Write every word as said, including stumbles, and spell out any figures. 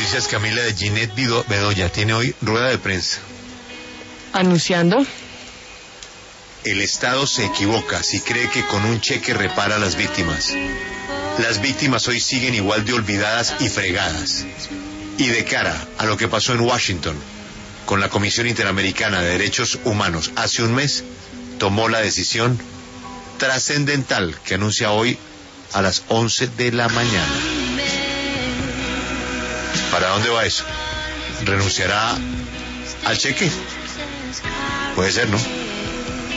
Noticias, Camila, de Ginette Bido- Bedoya. Tiene hoy rueda de prensa. Anunciando. El Estado se equivoca si cree que con un cheque repara a las víctimas. Las víctimas hoy siguen igual de olvidadas y fregadas. Y de cara a lo que pasó en Washington con la Comisión Interamericana de Derechos Humanos hace un mes, tomó la decisión trascendental que anuncia hoy a las once de la mañana. ¿Para dónde va eso? ¿Renunciará al cheque? Puede ser, ¿no?